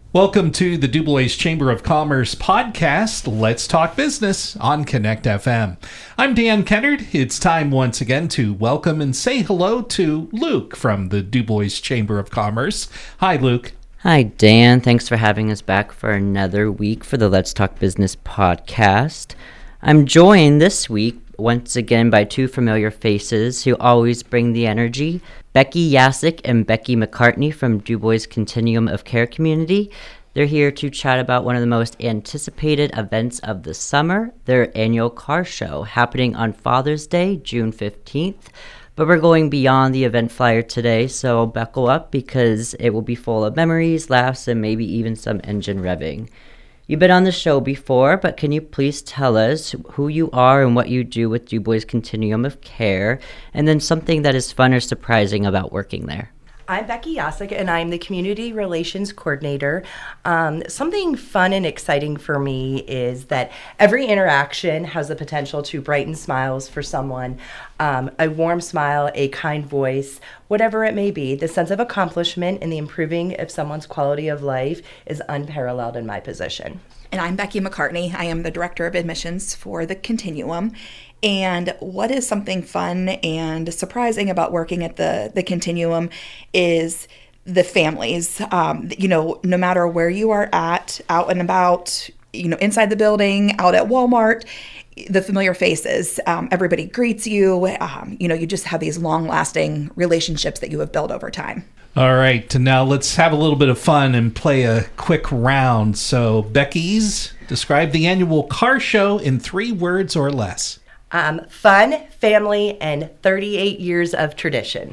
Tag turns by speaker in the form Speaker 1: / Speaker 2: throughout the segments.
Speaker 1: Welcome to the DuBois Chamber of Commerce podcast, Let's Talk Business on Connect FM. I'm Dan Kennard. It's time once again to welcome and say hello to Luke from the DuBois Chamber of Commerce. Hi, Luke.
Speaker 2: Hi, Dan. Thanks for having us back for another week for the Let's Talk Business podcast. I'm joined this week once again by two familiar faces who always bring the energy. Becky Yasik and Becky McCartney from DuBois Continuum of Care Community. They're here to chat about one of the most anticipated events of the summer, their annual car show, happening on Father's Day, June 15th. But we're going beyond the event flyer today, so buckle up because it will be full of memories, laughs, and maybe even some engine revving. You've been on the show before, but can you please tell us who you are and what you do with DuBois Continuum of Care, and then something that is fun or surprising about working there?
Speaker 3: I'm Becky Yasik, and I'm the Community Relations Coordinator. Something fun and exciting for me is that every interaction has the potential to brighten smiles for someone. A warm smile, a kind voice, whatever it may be. The sense of accomplishment and the improving of someone's quality of life is unparalleled in my position.
Speaker 4: And I'm Becky McCartney. I am the Director of Admissions for the Continuum. And what is something fun and surprising about working at the Continuum is the families. No matter where you are at, out and about, inside the building, out at Walmart, the familiar faces, everybody greets you. You just have these long-lasting relationships that you have built over time.
Speaker 1: All right, now let's have a little bit of fun and play a quick round. So, Becky's, describe the annual car show in 3 words or less.
Speaker 3: Fun, family, and 38 years of tradition.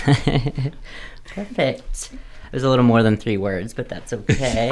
Speaker 2: Perfect. It was a little more than 3 words, but that's okay.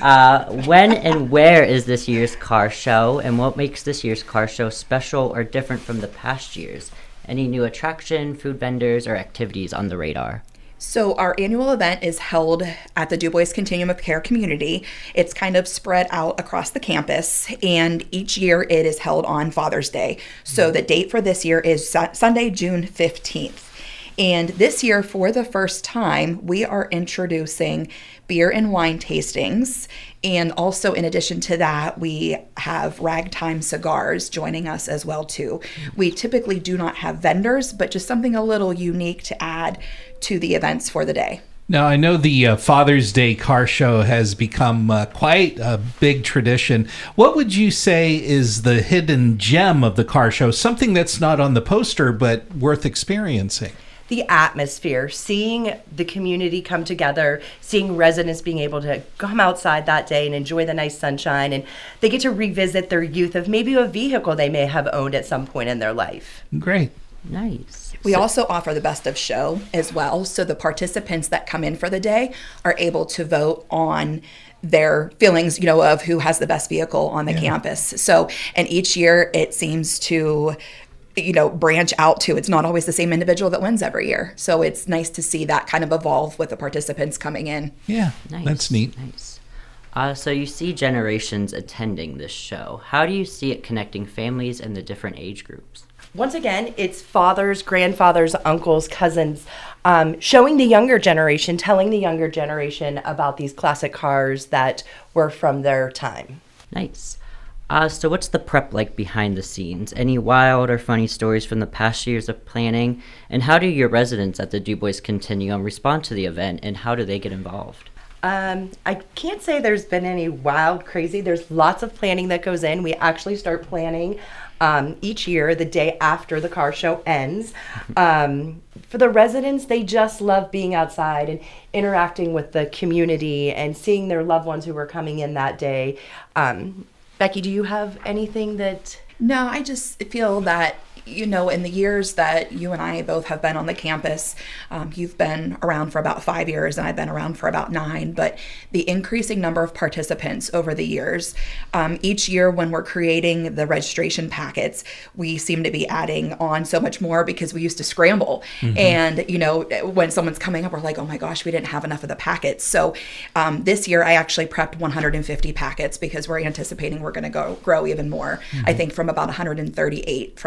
Speaker 2: When and where is this year's car show, and what makes this year's car show special or different from the past years? Any new attraction, food vendors, or activities on the radar?
Speaker 4: So our annual event is held at the DuBois Continuum of Care Community. It's kind of spread out across the campus, and each year it is held on Father's Day. So the date for this year is Sunday, June 15th. And this year, for the first time, we are introducing beer and wine tastings. And also, in addition to that, we have Ragtime Cigars joining us as well, too. We typically do not have vendors, but just something a little unique to add to the events for the day.
Speaker 1: Now, I know the Father's Day car show has become quite a big tradition. What would you say is the hidden gem of the car show, something that's not on the poster but worth experiencing?
Speaker 3: The atmosphere, seeing the community come together, seeing residents being able to come outside that day and enjoy the nice sunshine, and they get to revisit their youth of maybe a vehicle they may have owned at some point in their life.
Speaker 1: Great.
Speaker 2: Nice.
Speaker 4: We also offer the best of show as well. So the participants that come in for the day are able to vote on their feelings, of who has the best vehicle on the campus. So, and each year it seems to branch out to, it's not always the same individual that wins every year. So it's nice to see that kind of evolve with the participants coming in.
Speaker 1: Yeah,
Speaker 2: nice.
Speaker 1: That's neat.
Speaker 2: Nice. So you see generations attending this show. How do you see it connecting families and the different age groups?
Speaker 3: Once again, it's fathers, grandfathers, uncles, cousins, showing the younger generation, telling the younger generation about these classic cars that were from their time.
Speaker 2: Nice. So what's the prep like behind the scenes? Any wild or funny stories from the past years of planning? And how do your residents at the DuBois Continuum respond to the event, and how do they get involved?
Speaker 3: I can't say there's been any wild, crazy. There's lots of planning that goes in. We actually start planning each year, the day after the car show ends. For the residents, they just love being outside and interacting with the community and seeing their loved ones who were coming in that day. Becky, do you have anything that...
Speaker 4: No, I just feel that you know, in the years that you and I both have been on the campus, you've been around for about 5 years and I've been around for about 9, but the increasing number of participants over the years, each year when we're creating the registration packets, we seem to be adding on so much more because we used to scramble. Mm-hmm. And, you know, when someone's coming up, we're like, oh my gosh, we didn't have enough of the packets. So this year I actually prepped 150 packets because we're anticipating we're going to grow even more. Mm-hmm. I think from about 138 from last year.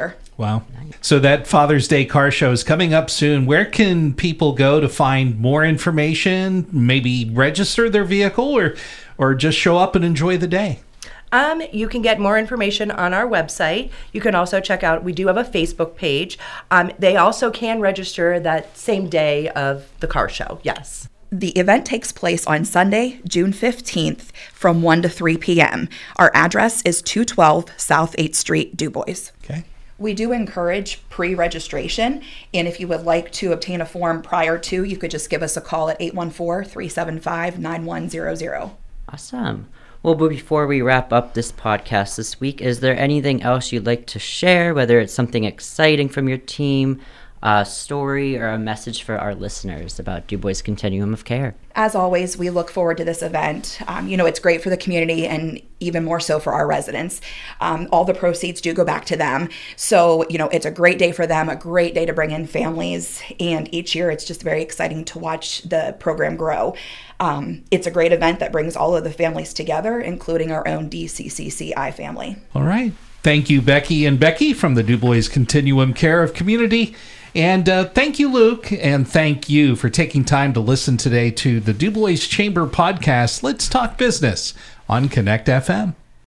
Speaker 4: year.
Speaker 1: Wow. So that Father's Day car show is coming up soon. Where can people go to find more information, maybe register their vehicle, or just show up and enjoy the day?
Speaker 3: You can get more information on our website. You can also check out, we do have a Facebook page. They also can register that same day of the car show, yes.
Speaker 4: The event takes place on Sunday, June 15th from 1 to 3 p.m. Our address is 212 South 8th Street, Du Bois.
Speaker 1: Okay.
Speaker 4: We do encourage pre-registration, and if you would like to obtain a form prior to, you could just give us a call at 814-375-9100.
Speaker 2: Awesome. Well, but before we wrap up this podcast this week, is there anything else you'd like to share, whether it's something exciting from your team, a story, or a message for our listeners about Du Bois Continuum of Care?
Speaker 4: As always, we look forward to this event. It's great for the community and even more so for our residents. All the proceeds do go back to them. So, it's a great day for them, a great day to bring in families. And each year, it's just very exciting to watch the program grow. It's a great event that brings all of the families together, including our own DCCCI family.
Speaker 1: All right. Thank you, Becky and Becky from the Du Bois Continuum Care of Community. And thank you, Luke, and thank you for taking time to listen today to the Du Bois Chamber podcast, Let's Talk Business on Connect FM.